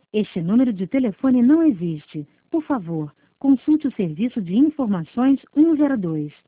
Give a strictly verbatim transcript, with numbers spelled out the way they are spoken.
Este número de telefone não existe. Por favor, consulte o serviço de informações cento e dois.